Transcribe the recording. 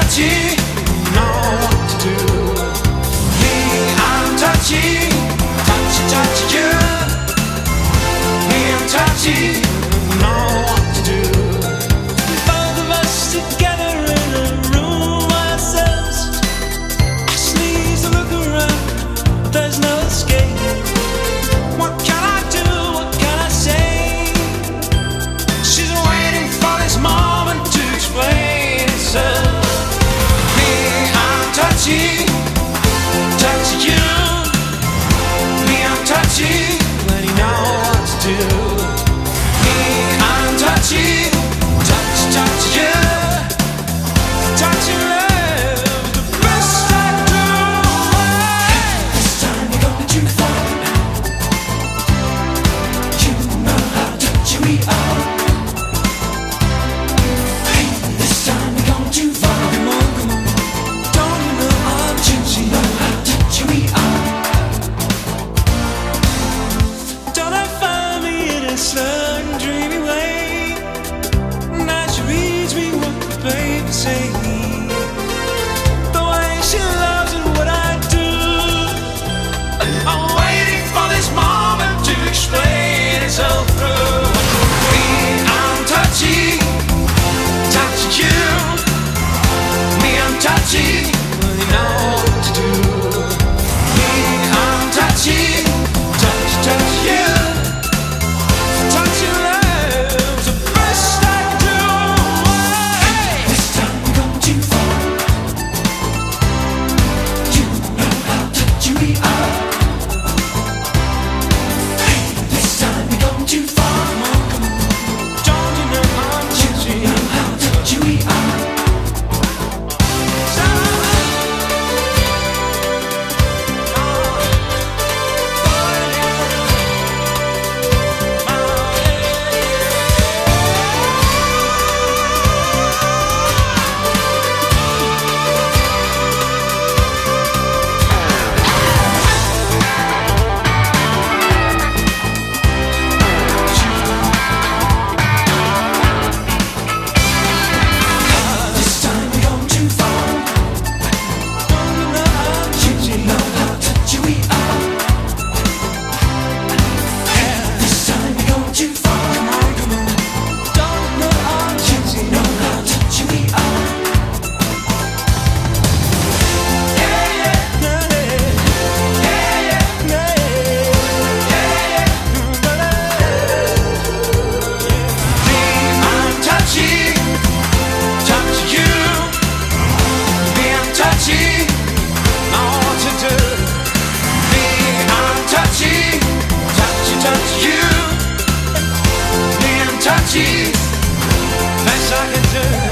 touchy, know what to do. Me, I'm touchy, touchy, touchy you. Me, I'm touchy, know what to do. Both of us together in a room ourselves. Just needs to look around, there's no escape. What can I do? What can I say? She's waiting for this moment to explain itself. Me, I'm touchy, touchy you. Me, I'm touchy, let you know what to do. Me, I'm touchy, touchy, touchy you. Touchy love, the best I do. This time you're going too far. You know how touchy we are. Hey, this time you're going too far. Come on, come on. Don't you know I'm touchy? You know how touchy we are. Don't I find me in a certain dreamy way? Now she reads me what the paper say. The way she loves and what I do. I'm waiting for this moment to explain itself through. Me, I'm touchy, touchy you. Me, I'm touchy, well, you know what to do. Me, I'm touchy, touchy, touchy you. Touchy love's the best I can do. Hey! This time we're going too far. You know how touchy we are. Hey, this time we're going too far. Come on, come on. Don't you know I'm touchy? You know how touchy we are. This time we're going too far. You know how touchy we are. This time we're going too far. Come on, come on. Don't you know I'm touchy? You know how touchy we are. Yeah, yeah, yeah, yeah, yeah, Me, I'm touchy, touchy you. Me, I'm touchy, know what to do. Me, I'm touchy, touchy, touchy you. Me, I'm touchy, best I can do.